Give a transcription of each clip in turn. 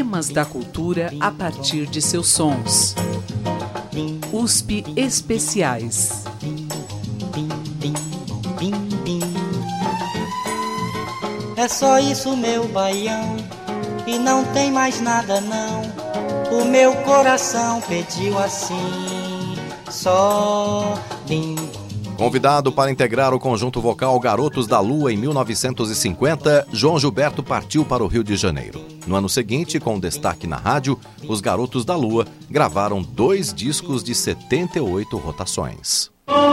temas da cultura a partir de seus sons. USP Especiais. É só isso, meu baião, e não tem mais nada não. O meu coração pediu assim, só bim. Convidado para integrar o conjunto vocal Garotos da Lua em 1950, João Gilberto partiu para o Rio de Janeiro. No ano seguinte, com destaque na rádio, os Garotos da Lua gravaram 2 discos de 78 rotações.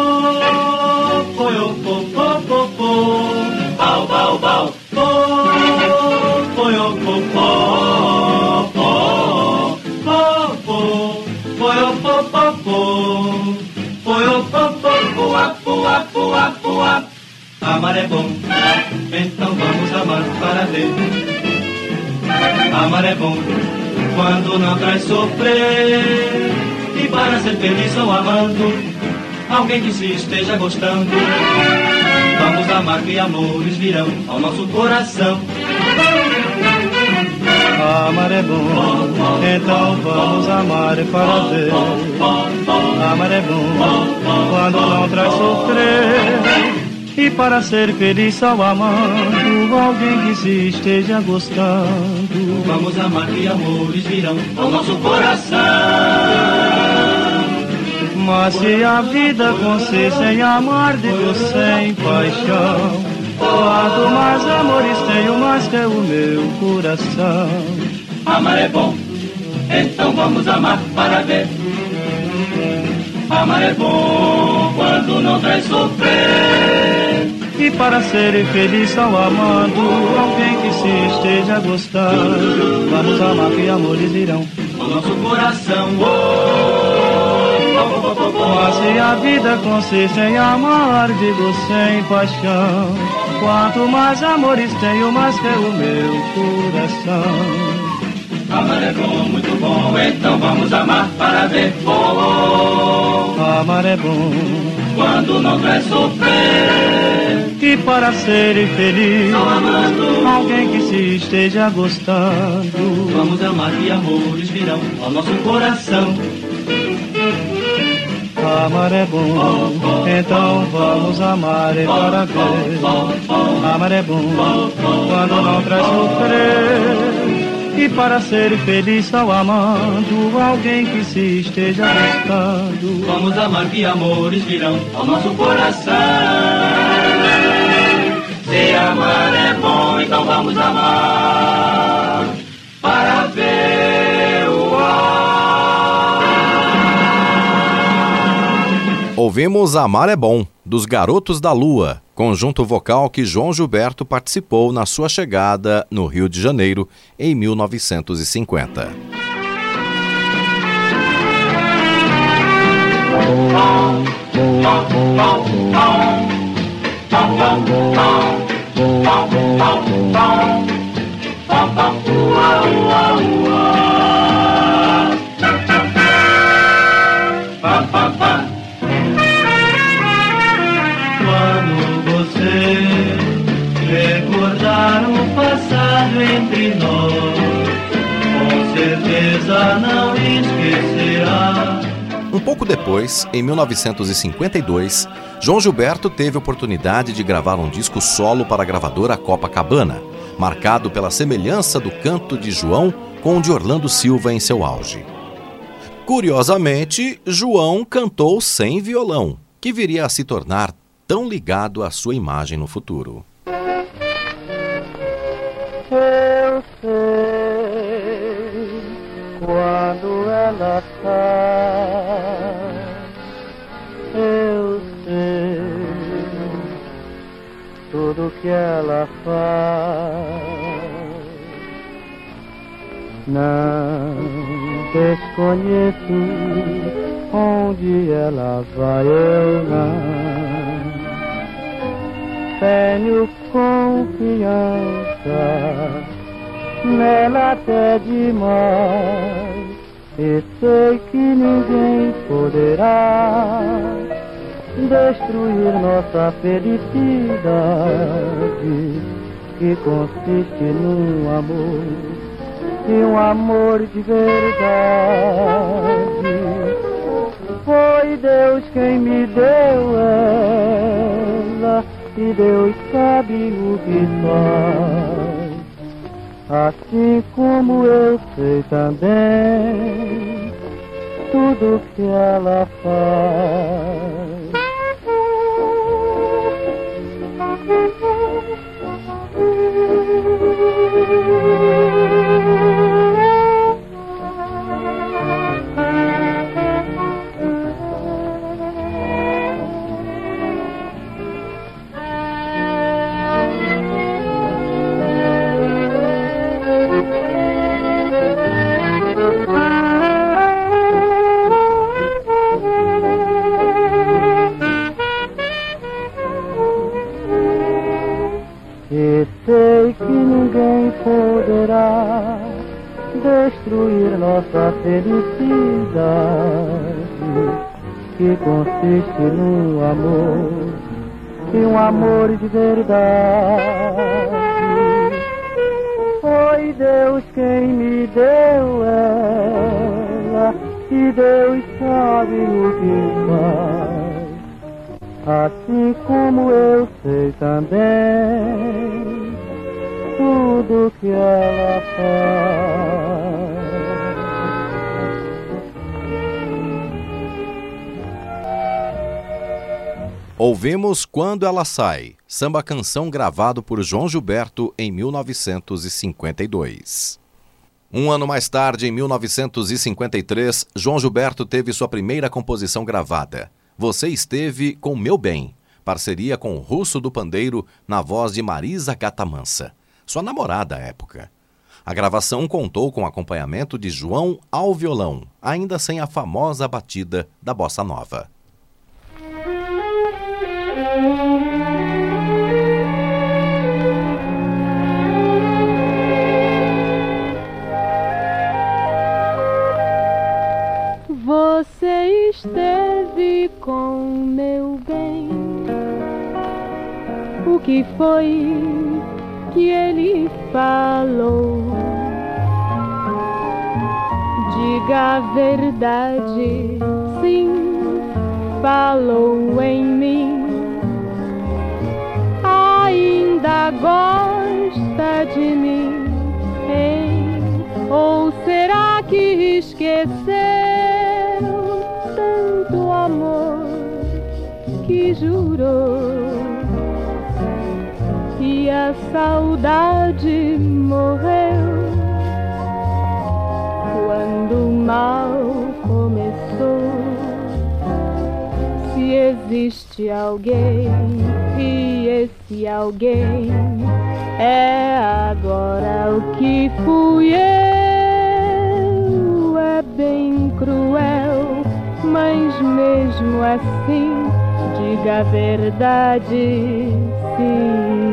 Amar é bom, então vamos amar para ver. Amar é bom, quando não traz sofrer. E para ser feliz só amando alguém que se esteja gostando. Vamos amar que amores virão ao nosso coração. Amar é bom, então vamos amar para ver. Amar é bom, quando não traz sofrer. E para ser feliz só amando alguém que se esteja gostando. Vamos amar que amores virão ao nosso coração. Mas se a vida consiste em amar, digo sem paixão, quanto mais amores tenho, mais que o meu coração. Amar é bom, então vamos amar para ver. Amar é bom, quando não traz sofrer. E para ser feliz só amando alguém que se esteja gostando. Vamos amar que amores virão ao nosso coração. Mas se a vida consiste em amar, digo sem paixão, quanto mais amores tenho, mais que o meu coração. Amar é bom, muito bom, então vamos amar para ver. Amar é bom, quando não traz sofrer. E para ser feliz, só amando alguém que se esteja gostando. Vamos amar que amores virão ao nosso coração. Amar é bom, então vamos amar para ver. Amar é bom, quando não traz sofrer. E para ser feliz só amando alguém que se esteja gostando. Vamos amar que amores virão ao nosso coração. Se amar é bom, então vamos amar para ver o ar. Ouvimos Amar é Bom, dos Garotos da Lua, conjunto vocal que João Gilberto participou na sua chegada no Rio de Janeiro em 1950. Recordar o passado entre nós, com certeza não esquecerá. Um pouco depois, em 1952, João Gilberto teve a oportunidade de gravar um disco solo para a gravadora Copacabana, marcado pela semelhança do canto de João com o de Orlando Silva em seu auge. Curiosamente, João cantou sem violão, que viria a se tornar tão ligado à sua imagem no futuro. Eu sei quando ela sai, eu sei tudo que ela faz. Não desconheço onde ela vai, eu não tenho confiança nela até demais, e sei que ninguém poderá destruir nossa felicidade, que consiste num amor e um amor de verdade. Foi Deus quem me deu ela, e Deus sabe o que faz. Assim como eu sei também tudo que ela faz. E sei que ninguém poderá destruir nossa felicidade, que consiste no amor, e um amor de verdade. Foi Deus quem me deu ela, e Deus sabe o que faz. Assim como eu sei também tudo que ela faz. Ouvimos Quando Ela Sai, samba-canção gravado por João Gilberto em 1952. Um ano mais tarde, em 1953, João Gilberto teve sua primeira composição gravada, Você Esteve com Meu Bem, parceria com o Russo do Pandeiro, na voz de Marisa Gatamansa, sua namorada à época. A gravação contou com acompanhamento de João ao violão, ainda sem a famosa batida da bossa nova. Você esteve com meu bem. O que foi que ele falou? Diga a verdade, sim, falou em mim. Ainda gosta de mim, hein? Ou será que esqueceu tanto amor que jurou? E a saudade morreu quando o mal começou. Se existe alguém, e esse alguém é agora o que fui eu. É bem cruel, mas mesmo assim, diga a verdade, sim.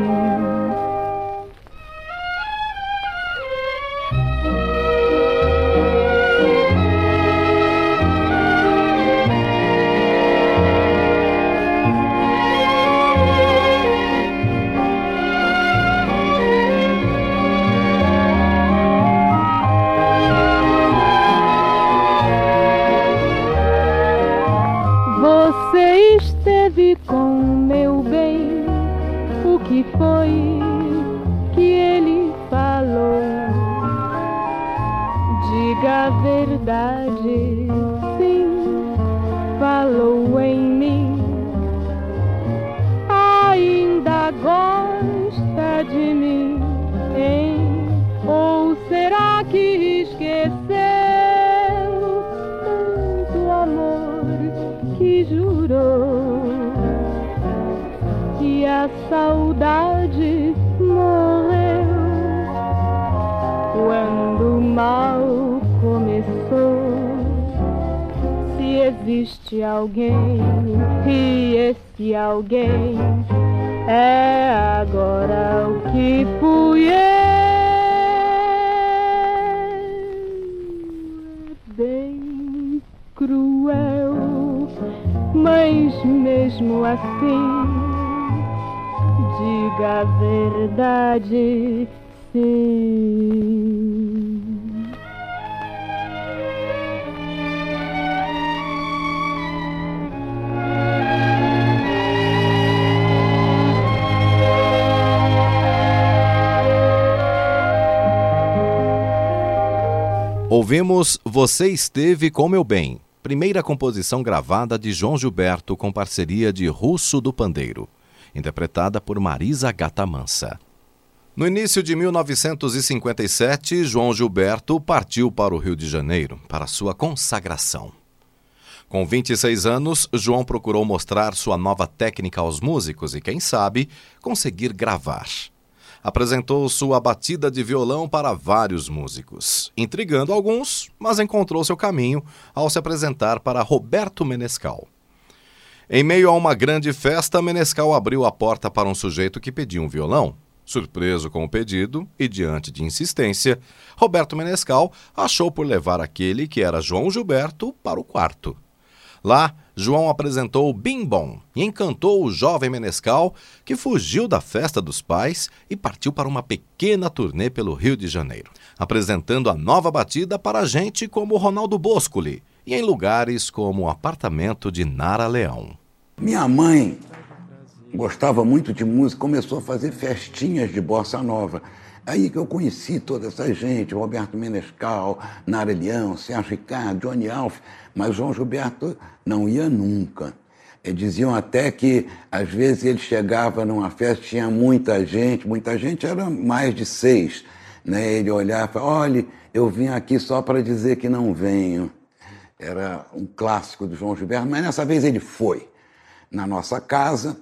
Você esteve com meu bem. O que foi que ele falou? Diga a verdade, sim, falou em mim. Ainda gosta de mim, hein? Ou será que esqueceu tanto amor que jurou? E a saudade morreu quando o mal começou. Se existe alguém, e esse alguém é agora o que fui eu. Bem cruel, mas mesmo assim, diga a verdade, sim. Ouvimos Você Esteve com Meu Bem, primeira composição gravada de João Gilberto com parceria de Russo do Pandeiro, interpretada por Marisa Gata Mansa. No início de 1957, João Gilberto partiu para o Rio de Janeiro para sua consagração. Com 26 anos, João procurou mostrar sua nova técnica aos músicos e, quem sabe, conseguir gravar. Apresentou sua batida de violão para vários músicos, intrigando alguns, mas encontrou seu caminho ao se apresentar para Roberto Menescal. Em meio a uma grande festa, Menescal abriu a porta para um sujeito que pedia um violão. Surpreso com o pedido e diante de insistência, Roberto Menescal achou por levar aquele que era João Gilberto para o quarto. Lá, João apresentou o Bim Bom e encantou o jovem Menescal, que fugiu da festa dos pais e partiu para uma pequena turnê pelo Rio de Janeiro, apresentando a nova batida para gente como Ronaldo Boscoli e em lugares como o apartamento de Nara Leão. Minha mãe gostava muito de música, começou a fazer festinhas de bossa nova. Aí que eu conheci toda essa gente, Roberto Menescal, Nara Leão, Sérgio Ricardo, Johnny Alf, mas João Gilberto não ia nunca. Diziam até que, às vezes, ele chegava numa festa, tinha muita gente era mais de 6, né? Ele olhava e falava, olha, eu vim aqui só para dizer que não venho. Era um clássico do João Gilberto, mas nessa vez ele foi na nossa casa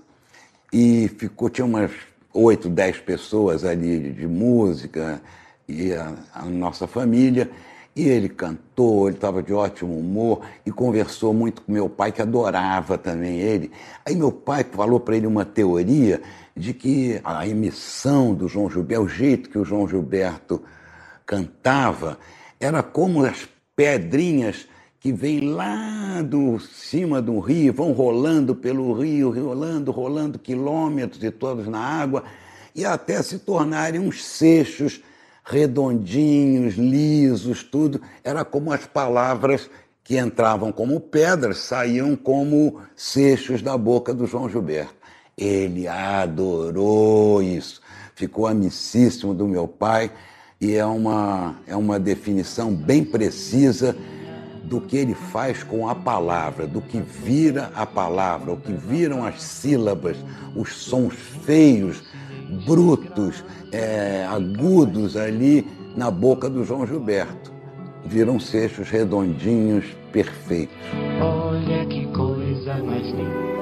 e tinha umas 8, 10 pessoas ali de música e a nossa família, e ele cantou, ele estava de ótimo humor e conversou muito com meu pai, que adorava também ele. Aí meu pai falou para ele uma teoria de que a emissão do João Gilberto, o jeito que o João Gilberto cantava, era como as pedrinhas que vêm lá do cima do rio, vão rolando pelo rio, rolando quilômetros e todos na água, e até se tornarem uns seixos redondinhos, lisos, tudo. Era como as palavras que entravam como pedras, saíam como seixos da boca do João Gilberto. Ele adorou isso, ficou amicíssimo do meu pai, e é uma definição bem precisa do que ele faz com a palavra, do que vira a palavra, o que viram as sílabas, os sons feios, brutos, agudos ali na boca do João Gilberto. Viram seixos redondinhos, perfeitos. Olha que coisa mais linda.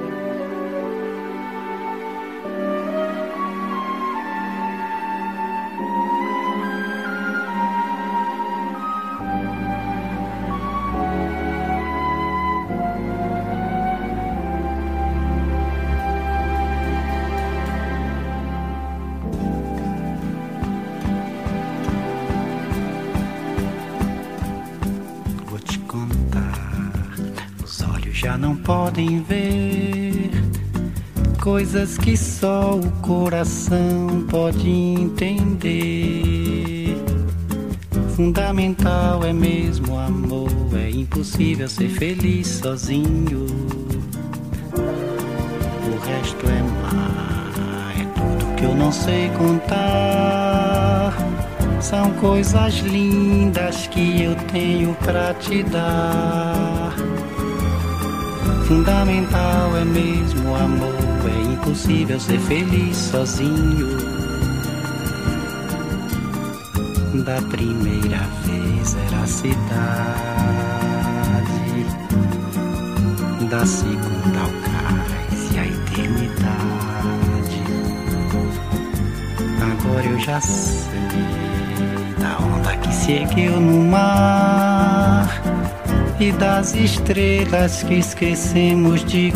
Já não podem ver coisas que só o coração pode entender. Fundamental é mesmo o amor, é impossível ser feliz sozinho. O resto é mar, é tudo que eu não sei contar. São coisas lindas que eu tenho pra te dar. Fundamental é mesmo o amor, é impossível ser feliz sozinho. Da primeira vez era a cidade, da segunda ao cais e a eternidade. Agora eu já sei da onda que se ergueu no mar e das estrelas que esquecemos de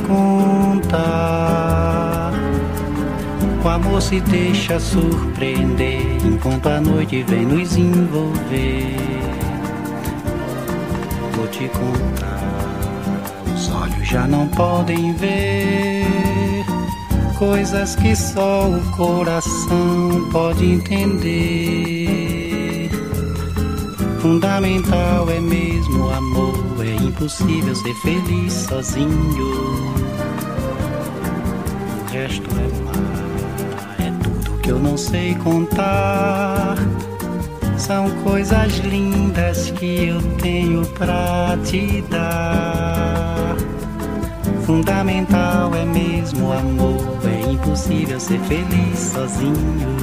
contar. O amor se deixa surpreender enquanto a noite vem nos envolver. Vou te contar, os olhos já não podem ver coisas que só o coração pode entender. Fundamental é mesmo o amor, é impossível ser feliz sozinho. O resto é mar, é tudo que eu não sei contar. São coisas lindas que eu tenho pra te dar. Fundamental é mesmo o amor, é impossível ser feliz sozinho.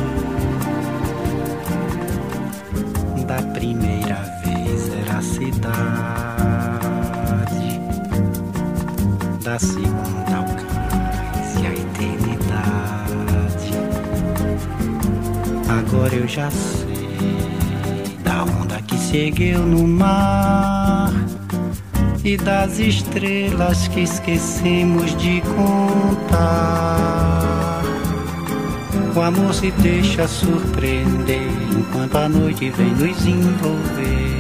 Da primeira vez era a cidade, da segunda o cais e a eternidade. Agora eu já sei da onda que se ergueu no mar e das estrelas que esquecemos de contar. O amor se deixa surpreender enquanto a noite vem nos envolver.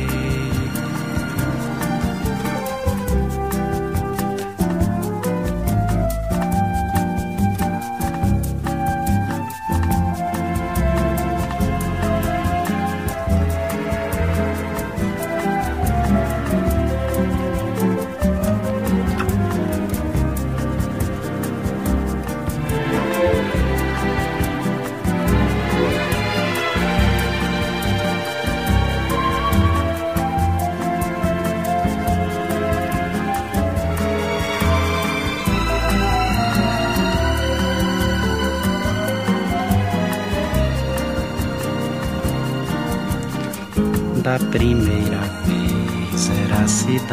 Da primeira vez era a cidade,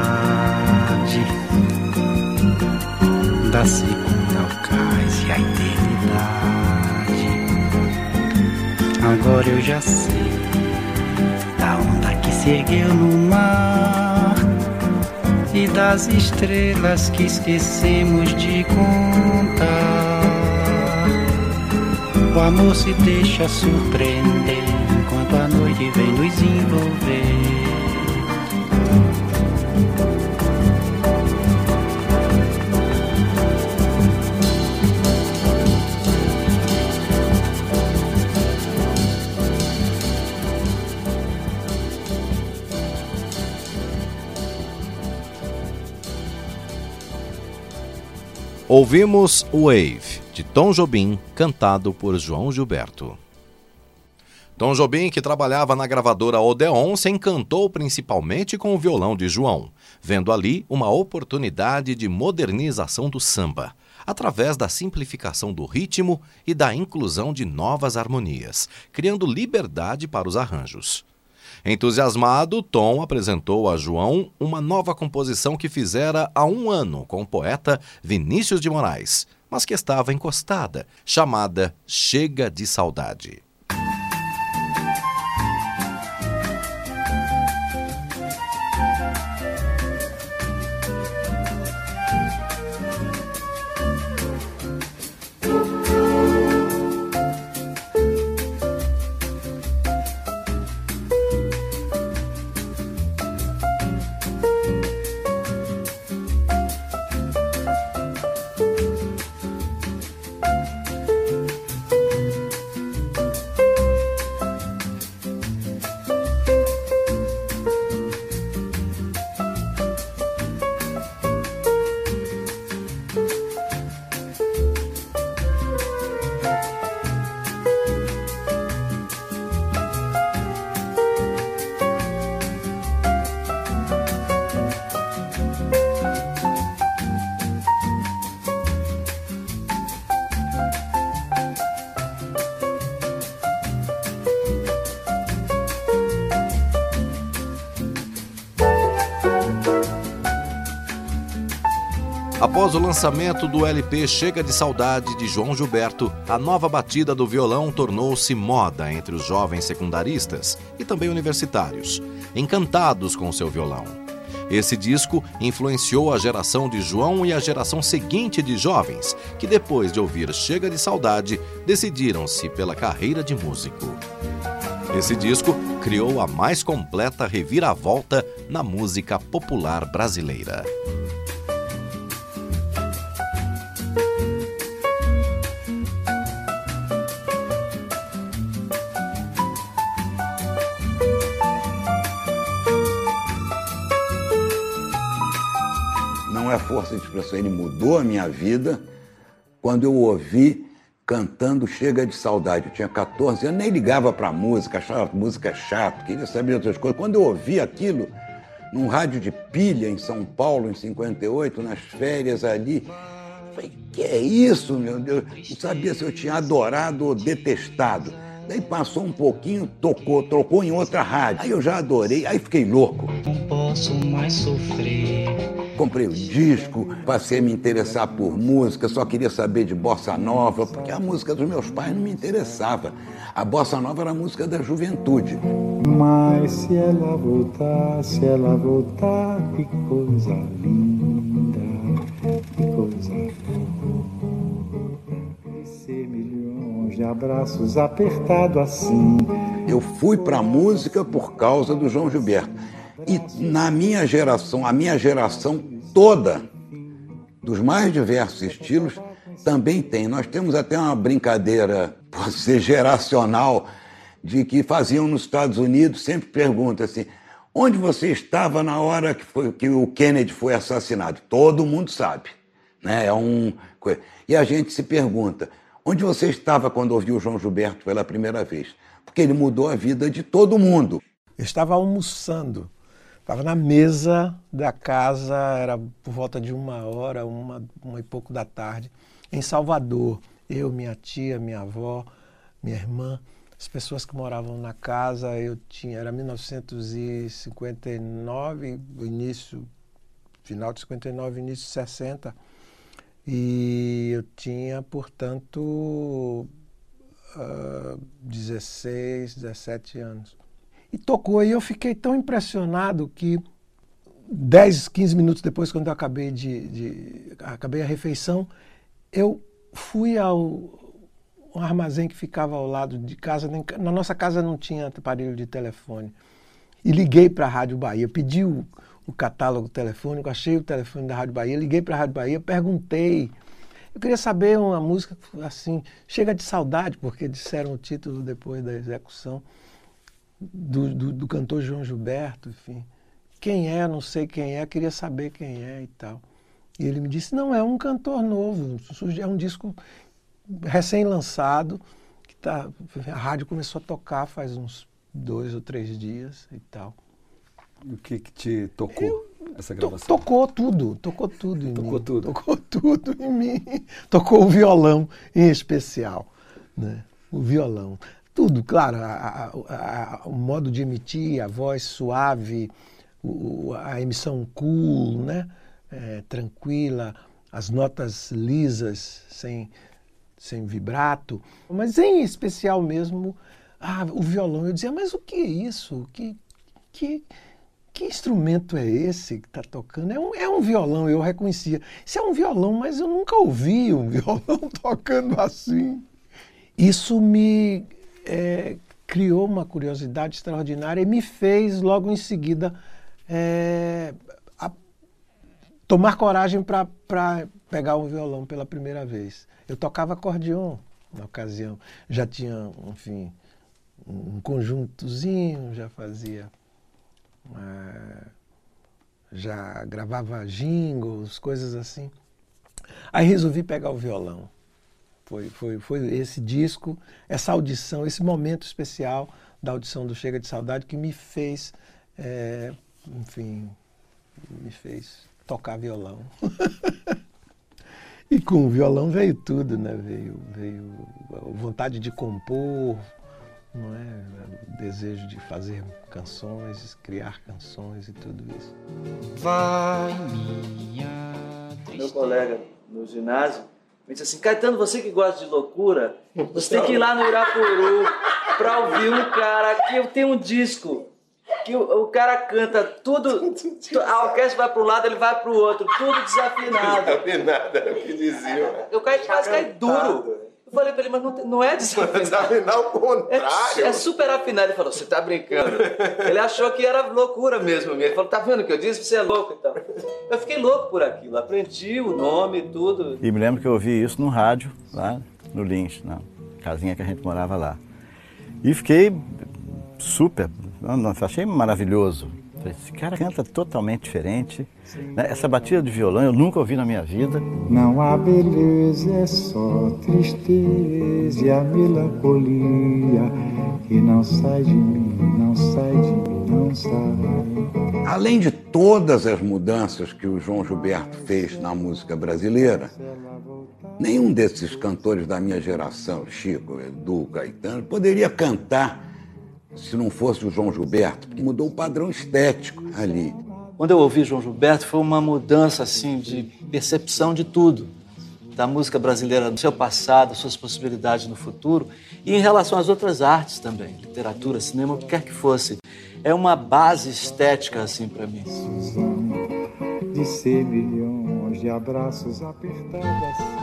da segunda o cais e a eternidade. Agora eu já sei da onda que se ergueu no mar e das estrelas que esquecemos de contar. O amor se deixa surpreender enquanto a noite vem nos envolver. Ouvimos Wave, de Tom Jobim, cantado por João Gilberto. Tom Jobim, que trabalhava na gravadora Odeon, se encantou principalmente com o violão de João, vendo ali uma oportunidade de modernização do samba, através da simplificação do ritmo e da inclusão de novas harmonias, criando liberdade para os arranjos. Entusiasmado, Tom apresentou a João uma nova composição que fizera há 1 ano com o poeta Vinícius de Moraes, mas que estava encostada, chamada Chega de Saudade. Após o lançamento do LP Chega de Saudade, de João Gilberto, a nova batida do violão tornou-se moda entre os jovens secundaristas e também universitários, encantados com seu violão. Esse disco influenciou a geração de João e a geração seguinte de jovens, que depois de ouvir Chega de Saudade, decidiram-se pela carreira de músico. Esse disco criou a mais completa reviravolta na música popular brasileira. Não é força de expressão, ele mudou a minha vida quando eu ouvi cantando Chega de Saudade. Eu tinha 14 anos, nem ligava para música, achava música chata, queria saber outras coisas. Quando eu ouvi aquilo, num rádio de pilha em São Paulo, em 58, nas férias ali, falei, que é isso, meu Deus? Não sabia se eu tinha adorado ou detestado. Daí passou um pouquinho, trocou em outra rádio. Aí eu já adorei, aí fiquei louco. Não posso mais sofrer. Comprei o disco, passei a me interessar por música, só queria saber de bossa nova, porque a música dos meus pais não me interessava. A bossa nova era a música da juventude. Mas se ela voltar, que coisa linda, que coisa linda. Ser milhões de abraços apertados assim. Eu fui para a música por causa do João Gilberto. E na minha geração, a minha geração toda, dos mais diversos estilos, também tem. Nós temos até uma brincadeira, pode ser geracional, de que faziam nos Estados Unidos, sempre perguntam assim, onde você estava na hora que o Kennedy foi assassinado? Todo mundo sabe, né? E a gente se pergunta, onde você estava quando ouviu o João Gilberto pela primeira vez? Porque ele mudou a vida de todo mundo. Eu estava almoçando, estava na mesa da casa, era por volta de 1h, uma e pouco da tarde, em Salvador. Eu, minha tia, minha avó, minha irmã, as pessoas que moravam na casa, era 1959, final de 59, início de 60, e eu tinha, portanto, 16, 17 anos. E tocou, e eu fiquei tão impressionado que 10, 15 minutos depois, quando eu acabei acabei a refeição, eu fui ao armazém que ficava ao lado de casa. Na nossa casa não tinha aparelho de telefone. E liguei para a Rádio Bahia, pedi o catálogo telefônico, achei o telefone da Rádio Bahia, liguei para a Rádio Bahia, perguntei. Eu queria saber uma música assim, Chega de Saudade, porque disseram o título depois da execução do cantor João Gilberto, enfim. Quem é, não sei quem é, queria saber quem é e tal. E ele me disse, não, é um cantor novo, é um disco recém-lançado, que a rádio começou a tocar faz uns 2 ou 3 dias e tal. O que te tocou essa gravação? Tocou tudo em mim. Tocou tudo em mim. Tocou o violão em especial, né? O violão. Tudo, claro, o modo de emitir, a voz suave, a emissão cool, né? Tranquila, as notas lisas, sem vibrato, mas em especial mesmo o violão. Eu dizia, mas o que é isso? Que instrumento é esse que está tocando? É um violão, eu reconhecia. Isso é um violão, mas eu nunca ouvi um violão tocando assim. Isso me criou uma curiosidade extraordinária e me fez, logo em seguida, tomar coragem para pegar um violão pela primeira vez. Eu tocava acordeon na ocasião. Já tinha, enfim, um conjuntozinho, já fazia... já gravava jingles, coisas assim. Aí resolvi pegar o violão. Foi esse disco, essa audição, esse momento especial da audição do Chega de Saudade que me fez, me fez tocar violão. E com o violão veio tudo, né? Veio a vontade de compor, não é? O desejo de fazer canções, criar canções e tudo isso. Vai minha tristeza. Meu colega no ginásio me disse assim, Caetano, você que gosta de loucura, você tem que ir lá no Irapuru pra ouvir um cara que tem um disco que o cara canta tudo, a orquestra vai para um lado, ele vai para o outro, tudo desafinado. Desafinado, era o que diziam. O cara quase cai duro. Eu falei pra ele, mas não é desafinado. Desafinar o contrário. É super afinado. Ele falou, você tá brincando. Ele achou que era loucura mesmo. Ele falou, tá vendo o que eu disse? Você é louco e tal. Eu fiquei louco por aquilo. Aprendi o nome e tudo. E me lembro que eu ouvi isso no rádio, lá no Lins, na casinha que a gente morava lá. E fiquei super, achei maravilhoso. Falei, esse cara canta totalmente diferente. Né? Essa batida de violão eu nunca ouvi na minha vida. Não há beleza, é só tristeza e a melancolia que não sai de mim, não sai de mim, não sai. Além de todas as mudanças que o João Gilberto fez na música brasileira, nenhum desses cantores da minha geração, Chico, Edu, Caetano, poderia cantar se não fosse o João Gilberto, porque mudou o padrão estético ali. Quando eu ouvi João Gilberto, foi uma mudança assim, de percepção de tudo. Da música brasileira, do seu passado, suas possibilidades no futuro, e em relação às outras artes também, literatura, cinema, o que quer que fosse. É uma base estética, assim, para mim. De ser milhões de abraços apertados assim.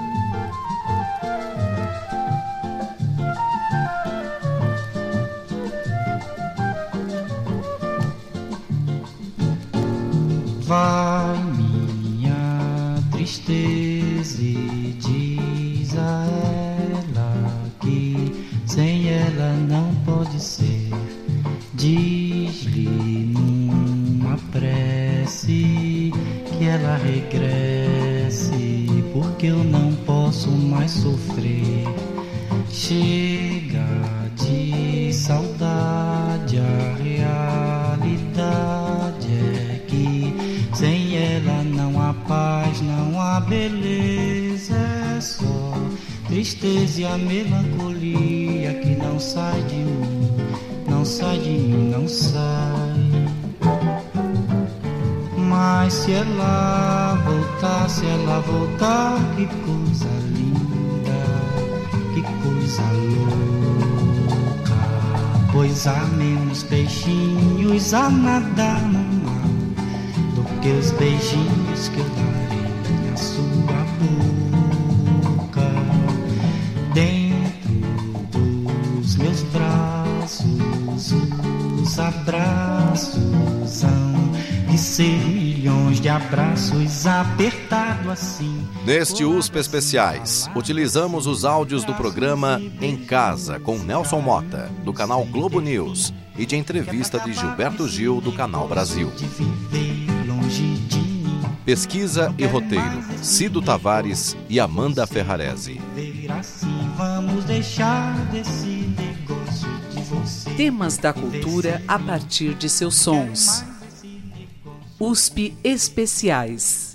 Vai minha tristeza e diz a ela que sem ela não pode ser. Diz-lhe numa prece que ela regresse, porque eu não posso mais sofrer. Chega de saudade, a realidade é que sem ela não há paz, não há beleza, é só tristeza e a melancolia que não sai de mim, não sai de mim, não sai. Mas se ela voltar, que coisa linda, que coisa louca. Pois há menos peixinhos a nadar no mar do que os beijinhos que eu darei na sua boca. Dentro dos meus braços, os abraços hão de ser milhões de abraços apertados assim. Neste USP Especiais, utilizamos os áudios do programa Em Casa, com Nelson Mota, do canal Globo News, e de entrevista de Gilberto Gil, do canal Brasil. Pesquisa e roteiro, Cido Tavares e Amanda Ferrarese. Temas da cultura a partir de seus sons. USP Especiais.